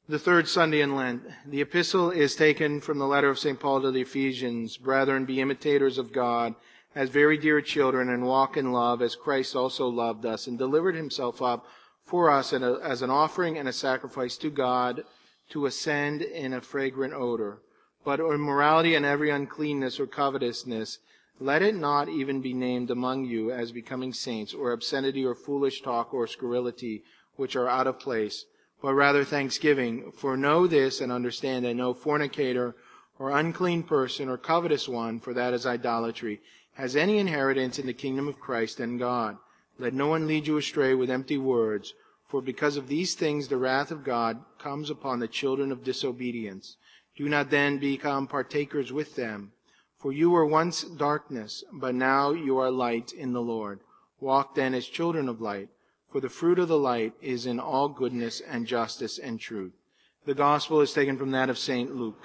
The third Sunday in Lent. The epistle is taken from the letter of St. Paul to the Ephesians. Brethren, be imitators of God as very dear children, and walk in love as Christ also loved us and delivered himself up for us as an offering and a sacrifice to God to ascend in a fragrant odor. But immorality and every uncleanness or covetousness, let it not even be named among you as becoming saints, or obscenity or foolish talk or scurrility, which are out of place, but rather thanksgiving. For know this and understand that no fornicator or unclean person or covetous one, for that is idolatry, has any inheritance in the kingdom of Christ and God. Let no one lead you astray with empty words, for because of these things the wrath of God comes upon the children of disobedience. Do not then become partakers with them. For you were once darkness, but now you are light in the Lord. Walk then as children of light. For the fruit of the light is in all goodness and justice and truth. The gospel is taken from that of St. Luke.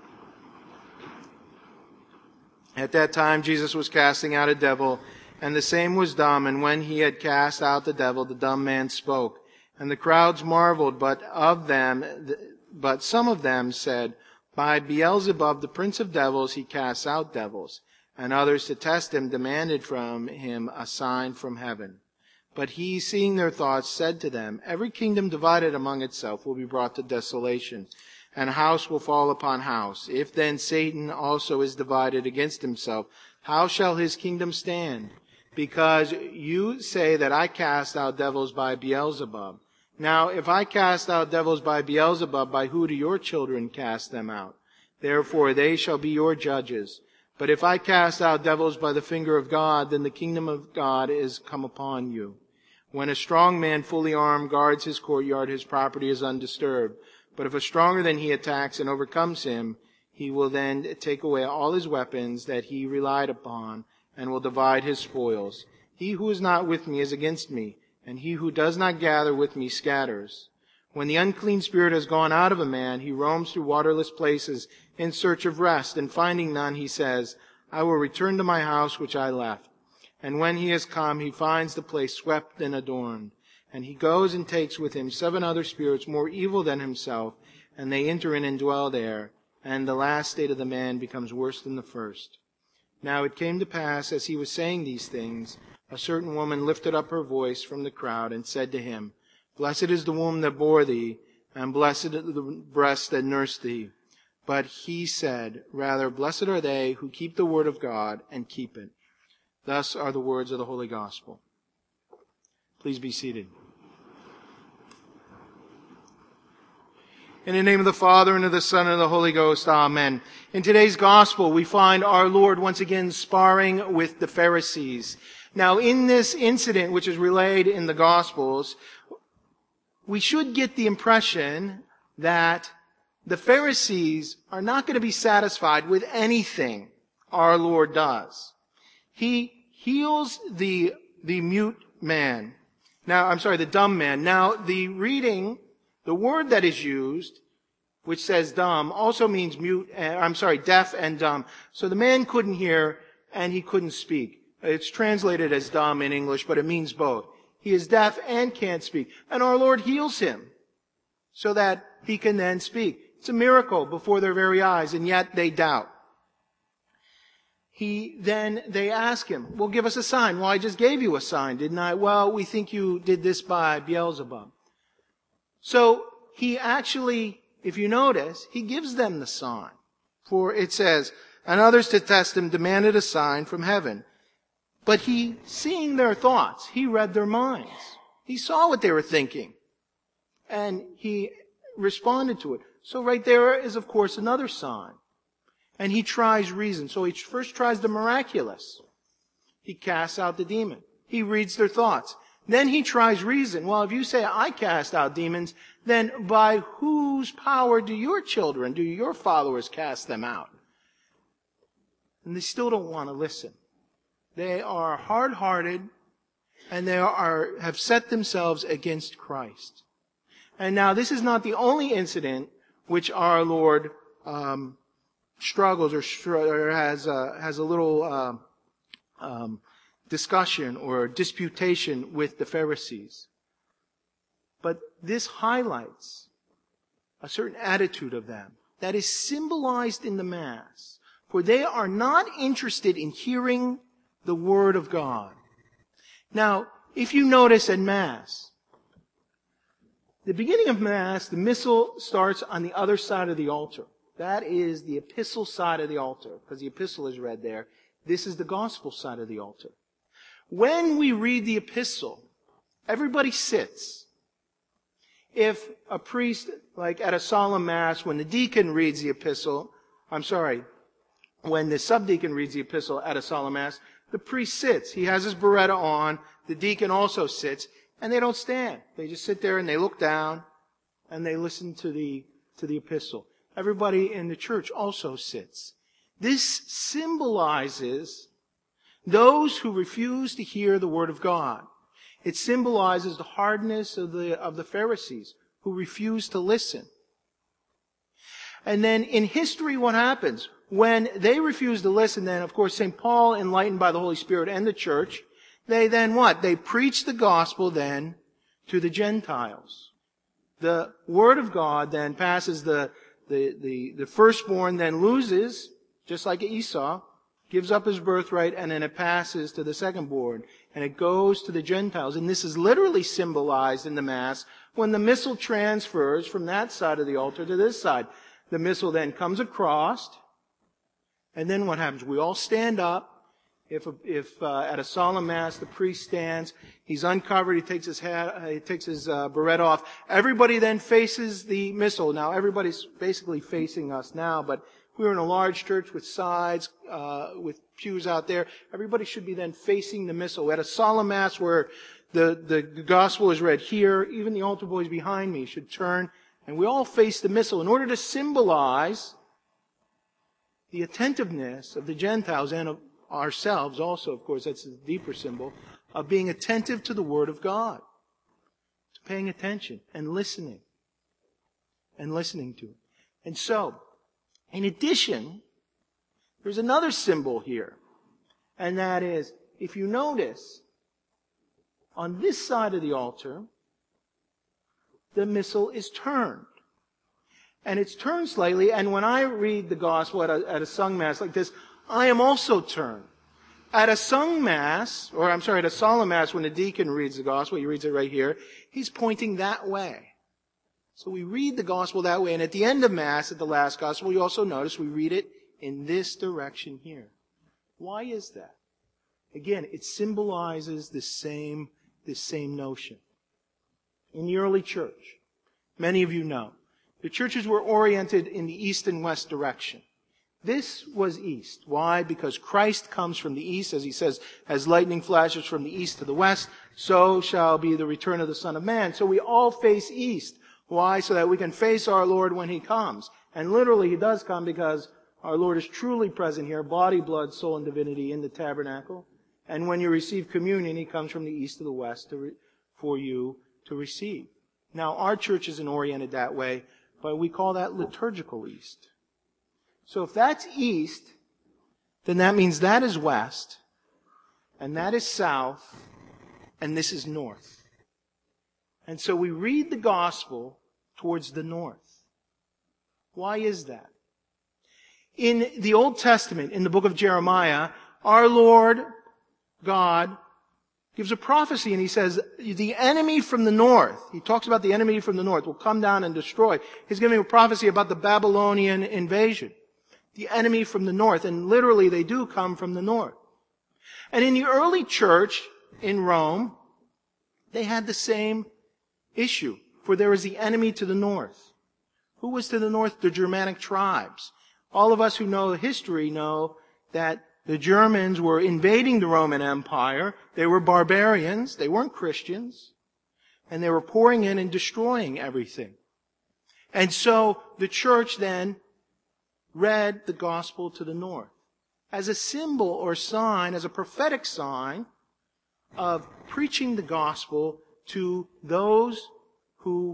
At that time Jesus was casting out a devil, and the same was dumb. And when he had cast out the devil, the dumb man spoke. And the crowds marveled, but some of them said, By Beelzebub, the prince of devils, he casts out devils. And others, to test him, demanded from him a sign from heaven. But he, seeing their thoughts, said to them, Every kingdom divided among itself will be brought to desolation, and house will fall upon house. If then Satan also is divided against himself, how shall his kingdom stand? Because you say that I cast out devils by Beelzebub. Now, if I cast out devils by Beelzebub, by who do your children cast them out? Therefore they shall be your judges. But if I cast out devils by the finger of God, then the kingdom of God is come upon you. When a strong man fully armed guards his courtyard, his property is undisturbed. But if a stronger than he attacks and overcomes him, he will then take away all his weapons that he relied upon, and will divide his spoils. He who is not with me is against me, and he who does not gather with me scatters. When the unclean spirit has gone out of a man, he roams through waterless places in search of rest, and finding none, he says, I will return to my house which I left. And when he has come, he finds the place swept and adorned. And he goes and takes with him 7 other spirits more evil than himself, and they enter in and dwell there. And the last state of the man becomes worse than the first. Now it came to pass, as he was saying these things, a certain woman lifted up her voice from the crowd and said to him, Blessed is the womb that bore thee, and blessed are the breasts that nursed thee. But he said, Rather, blessed are they who keep the word of God and keep it. Thus are the words of the Holy Gospel. Please be seated. In the name of the Father, and of the Son, and of the Holy Ghost, Amen. In today's Gospel, we find our Lord once again sparring with the Pharisees. Now, in this incident, which is relayed in the Gospels, we should get the impression that the Pharisees are not going to be satisfied with anything our Lord does. He heals the mute man. The dumb man. Now, the word that is used, which says dumb, also means deaf and dumb. So the man couldn't hear and he couldn't speak. It's translated as dumb in English, but it means both. He is deaf and can't speak. And our Lord heals him so that he can then speak. It's a miracle before their very eyes, and yet they doubt. They ask him, well, give us a sign. Well, I just gave you a sign, didn't I? Well, we think you did this by Beelzebub. So he actually, if you notice, he gives them the sign. For it says, and others to test him demanded a sign from heaven. But he, seeing their thoughts, he read their minds. He saw what they were thinking. And he responded to it. So right there is, of course, another sign. And he tries reason. So he first tries the miraculous. He casts out the demon. He reads their thoughts. Then he tries reason. Well, if you say, I cast out demons, then by whose power do your children, do your followers cast them out? And they still don't want to listen. They are hard-hearted, and they have set themselves against Christ. And now this is not the only incident which our Lord struggles or has a little discussion or disputation with the Pharisees. But this highlights a certain attitude of them that is symbolized in the Mass. For they are not interested in hearing the Word of God. Now, if you notice at Mass, the beginning of Mass, the missal starts on the other side of the altar. That is the epistle side of the altar, because the epistle is read there. This is the gospel side of the altar. When we read the epistle, everybody sits. If a priest, like at a solemn Mass, when the deacon reads the epistle, when the subdeacon reads the epistle at a solemn Mass, the priest sits. He has his biretta on. The deacon also sits. And they don't stand. They just sit there and they look down and they listen to the epistle. Everybody in the church also sits. This symbolizes those who refuse to hear the Word of God. It symbolizes the hardness of the Pharisees who refuse to listen. And then in history, what happens? When they refuse to listen, then, of course, St. Paul, enlightened by the Holy Spirit and the church, they then what? They preach the gospel then to the Gentiles. The Word of God then passes the firstborn then loses, just like Esau, gives up his birthright, and then it passes to the secondborn. And it goes to the Gentiles. And this is literally symbolized in the Mass when the missal transfers from that side of the altar to this side. The missal then comes across, and then what happens? We all stand up. If at a solemn Mass the priest stands, he's uncovered, he takes his hat, he takes his beret off. Everybody then faces the missal. Now everybody's basically facing us now, but if we were in a large church with sides, with pews out there, everybody should be then facing the missal. At a solemn Mass where the gospel is read here, even the altar boys behind me should turn, and we all face the missal in order to symbolize the attentiveness of the Gentiles and of ourselves also, of course, that's a deeper symbol, of being attentive to the Word of God. To paying attention and listening. And listening to it. And so, in addition, there's another symbol here. And that is, if you notice, on this side of the altar, the missal is turned. And it's turned slightly, and when I read the gospel at a sung Mass like this, I am also turned. At a sung Mass, at a solemn Mass, when the deacon reads the gospel, he reads it right here, he's pointing that way. So we read the gospel that way, and at the end of Mass, at the last gospel, you also notice we read it in this direction here. Why is that? Again, it symbolizes this same notion. In the early church, many of you know, the churches were oriented in the east and west direction. This was east. Why? Because Christ comes from the east, as he says, as lightning flashes from the east to the west, so shall be the return of the Son of Man. So we all face east. Why? So that we can face our Lord when he comes. And literally he does come because our Lord is truly present here, body, blood, soul, and divinity in the tabernacle. And when you receive communion, he comes from the east to the west for you to receive. Now, our church isn't oriented that way, but we call that liturgical east. So if that's east, then that means that is west, and that is south, and this is north. And so we read the gospel towards the north. Why is that? In the Old Testament, in the book of Jeremiah, our Lord God gives a prophecy, and he says, the enemy from the north, he talks about the enemy from the north, will come down and destroy. He's giving a prophecy about the Babylonian invasion. The enemy from the north, and literally they do come from the north. And in the early church in Rome, they had the same issue, for there was the enemy to the north. Who was to the north? The Germanic tribes. All of us who know history know that the Germans were invading the Roman Empire. They were barbarians. They weren't Christians. And they were pouring in and destroying everything. And so the church then read the gospel to the north as a symbol or sign, as a prophetic sign of preaching the gospel to those who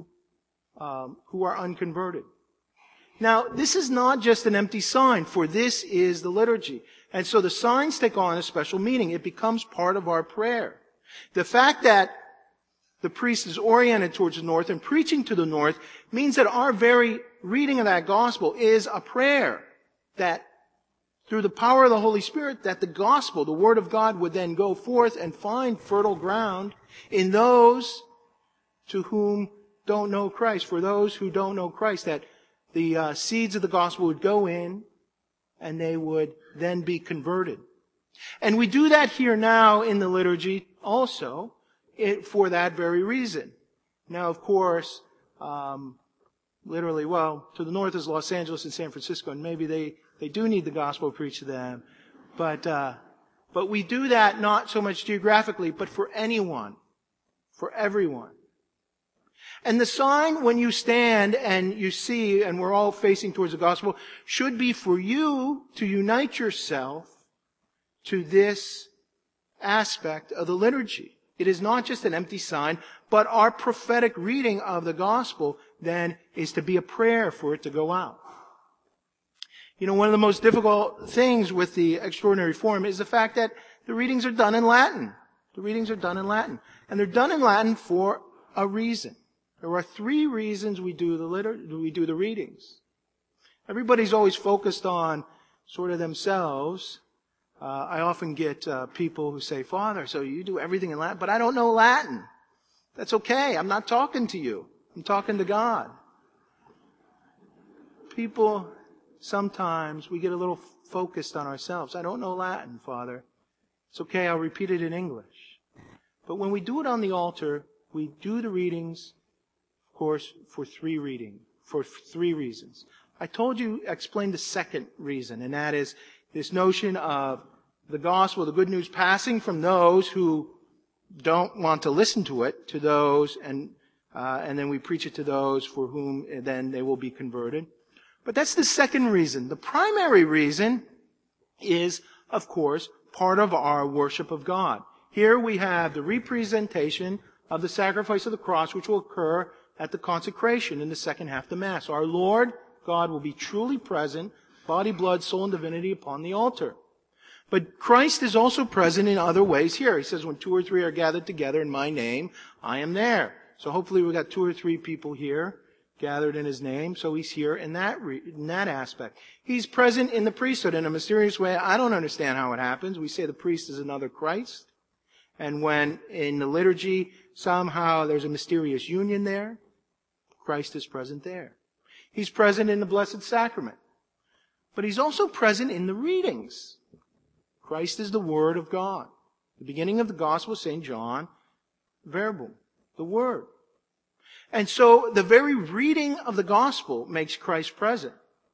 are unconverted. Now, this is not just an empty sign, for this is the liturgy. And so the signs take on a special meaning. It becomes part of our prayer. The fact that the priest is oriented towards the north and preaching to the north means that our very reading of that gospel is a prayer that through the power of the Holy Spirit, that the gospel, the word of God, would then go forth and find fertile ground in those to whom don't know Christ. For those who don't know Christ, that the seeds of the gospel would go in and they would then be converted. And we do that here now in the liturgy also for that very reason. Now, of course, literally, well, to the north is Los Angeles and San Francisco, and maybe they do need the gospel preached to them. But we do that not so much geographically, but for anyone, for everyone. And the sign when you stand and you see, and we're all facing towards the gospel, should be for you to unite yourself to this aspect of the liturgy. It is not just an empty sign, but our prophetic reading of the gospel then is to be a prayer for it to go out. You know, one of the most difficult things with the extraordinary form is the fact that the readings are done in Latin. The readings are done in Latin. And they're done in Latin for a reason. There are 3 reasons we do the readings. Everybody's always focused on sort of themselves. I often get people who say, Father, so you do everything in Latin, but I don't know Latin. That's okay. I'm not talking to you. I'm talking to God. People, sometimes we get a little focused on ourselves. I don't know Latin, Father. It's okay. I'll repeat it in English. But when we do it on the altar, we do the readings, of course, for 3 reasons. I explained the second reason, and that is this notion of the gospel, the good news, passing from those who don't want to listen to it to those, and then we preach it to those for whom then they will be converted. But that's the second reason. The primary reason is, of course, part of our worship of God. Here we have the representation of the sacrifice of the cross, which will occur at the consecration in the second half of the Mass. Our Lord God will be truly present, body, blood, soul, and divinity upon the altar. But Christ is also present in other ways here. He says, when 2 or 3 are gathered together in my name, I am there. So hopefully we've got 2 or 3 people here gathered in his name. So he's here in that aspect. He's present in the priesthood in a mysterious way. I don't understand how it happens. We say the priest is another Christ. And when in the liturgy somehow there's a mysterious union there, Christ is present there. He's present in the Blessed Sacrament. But he's also present in the readings. Christ is the Word of God. The beginning of the Gospel of St. John, verbum, the Word. And so the very reading of the Gospel makes Christ present.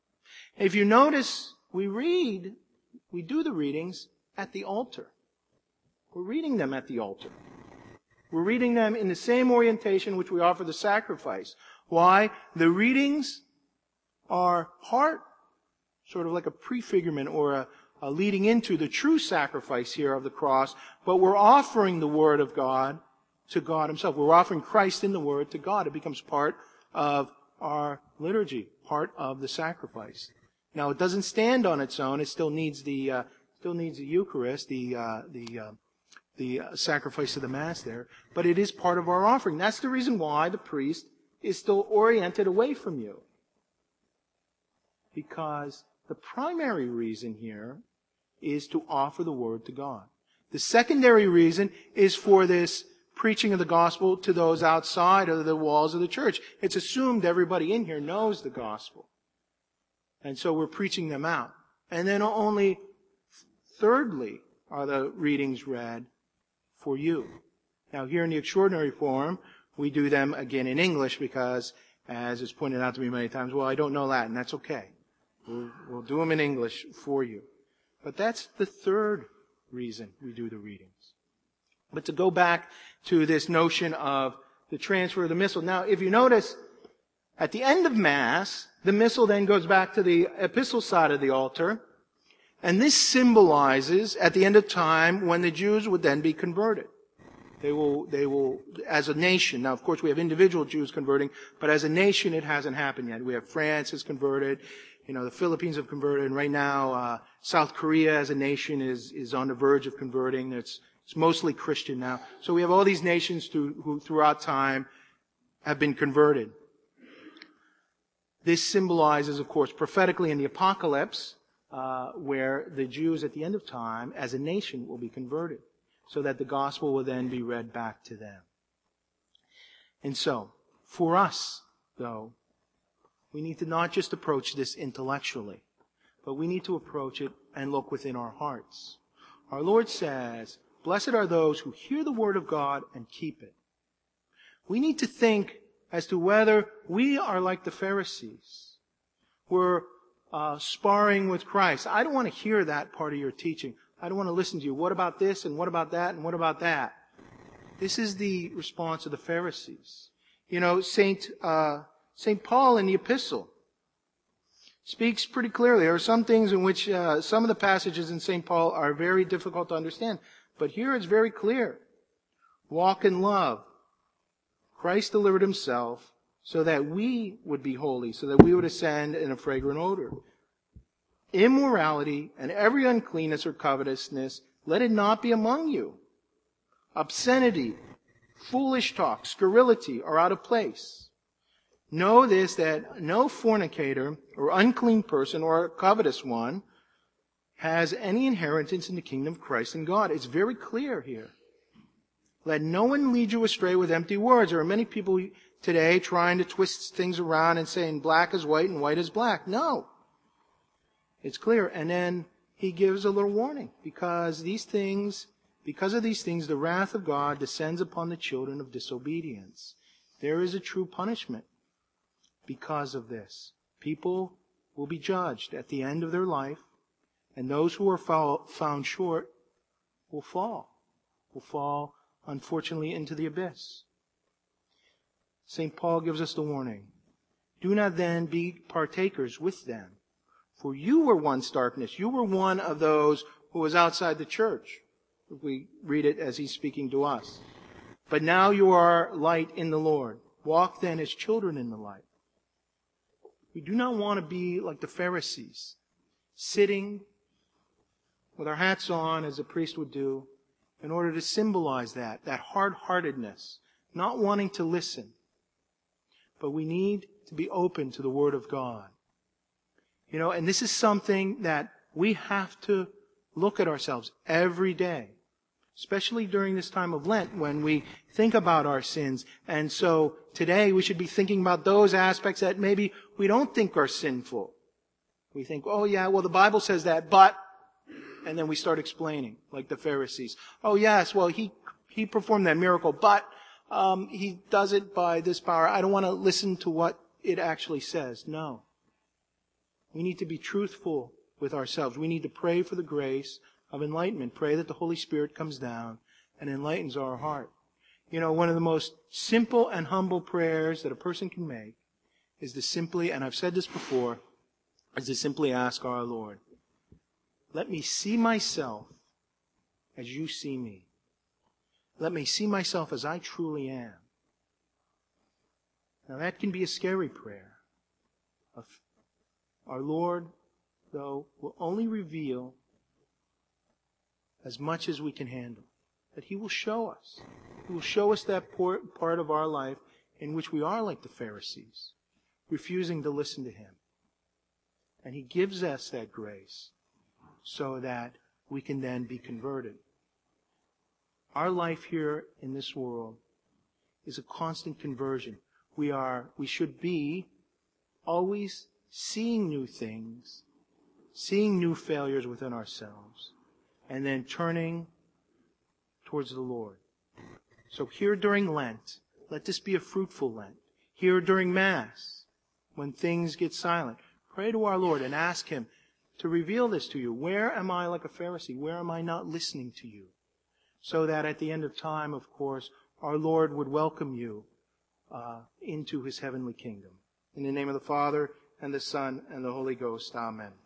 If you notice, we do the readings at the altar. We're reading them at the altar. We're reading them in the same orientation which we offer the sacrifice. Why? The readings are part, sort of like a prefigurement or a leading into the true sacrifice here of the cross, but we're offering the Word of God to God Himself. We're offering Christ in the Word to God. It becomes part of our liturgy, part of the sacrifice. Now, it doesn't stand on its own. It still needs the Eucharist, the sacrifice of the Mass there, but it is part of our offering. That's the reason why the priest is still oriented away from you. Because the primary reason here is to offer the Word to God. The secondary reason is for this preaching of the gospel to those outside of the walls of the church. It's assumed everybody in here knows the gospel. And so we're preaching them out. And then only thirdly are the readings read for you. Now here in the extraordinary form, we do them again in English because, as is pointed out to me many times, well, I don't know Latin. That's okay. We'll do them in English for you. But that's the third reason we do the readings. But to go back to this notion of the transfer of the missal. Now, if you notice, at the end of Mass, the missal then goes back to the epistle side of the altar. And this symbolizes, at the end of time, when the Jews would then be converted. They will, as a nation. Now, of course, we have individual Jews converting, but as a nation, it hasn't happened yet. We have France has converted. The Philippines have converted. And right now, South Korea as a nation is on the verge of converting. It's It's mostly Christian now. So we have all these nations who throughout time have been converted. This symbolizes, of course, prophetically in the apocalypse, where the Jews at the end of time, as a nation, will be converted, so that the gospel will then be read back to them. And so, for us, though, we need to not just approach this intellectually, but we need to approach it and look within our hearts. Our Lord says, "Blessed are those who hear the word of God and keep it." We need to think as to whether we are like the Pharisees. We're sparring with Christ. I don't want to hear that part of your teaching. I don't want to listen to you. What about this and what about that and what about that? This is the response of the Pharisees. You know, St. Paul in the epistle speaks pretty clearly. There are some things in which some of the passages in St. Paul are very difficult to understand. But here it's very clear. Walk in love. Christ delivered himself so that we would be holy, so that we would ascend in a fragrant odor. Immorality and every uncleanness or covetousness, let it not be among you. Obscenity, foolish talk, scurrility are out of place. Know this, that no fornicator or unclean person or a covetous one has any inheritance in the kingdom of Christ and God. It's very clear here. Let no one lead you astray with empty words. There are many people today trying to twist things around and saying black is white and white is black. No. It's clear. And then he gives a little warning. Because of these things, the wrath of God descends upon the children of disobedience. There is a true punishment because of this. People will be judged at the end of their life, and those who are found short will fall, unfortunately, into the abyss. St. Paul gives us the warning. Do not then be partakers with them. For you were once darkness. You were one of those who was outside the church. If we read it as he's speaking to us. But now you are light in the Lord. Walk then as children in the light. We do not want to be like the Pharisees, sitting with our hats on as a priest would do, in order to symbolize that hard-heartedness, not wanting to listen. But we need to be open to the Word of God. You know, and this is something that we have to look at ourselves every day, especially during this time of Lent when we think about our sins. And so today we should be thinking about those aspects that maybe we don't think are sinful. We think, oh yeah, well the Bible says that, but... And then we start explaining, like the Pharisees. Oh yes, well he performed that miracle, but he does it by this power. I don't want to listen to what it actually says. No. We need to be truthful with ourselves. We need to pray for the grace of enlightenment. Pray that the Holy Spirit comes down and enlightens our heart. You know, one of the most simple and humble prayers that a person can make is to simply, and I've said this before, is to simply ask our Lord, let me see myself as you see me. Let me see myself as I truly am. Now that can be a scary prayer. Our Lord, though, will only reveal as much as we can handle. That He will show us. He will show us that part of our life in which we are like the Pharisees, refusing to listen to Him. And He gives us that grace so that we can then be converted. Our life here in this world is a constant conversion. We should be always seeing new things, seeing new failures within ourselves, and then turning towards the Lord. So here during Lent, let this be a fruitful Lent. Here during Mass, when things get silent, pray to our Lord and ask Him to reveal this to you. Where am I like a Pharisee? Where am I not listening to you? So that at the end of time, of course, our Lord would welcome you into His heavenly kingdom. In the name of the Father, and the Son, and the Holy Ghost. Amen.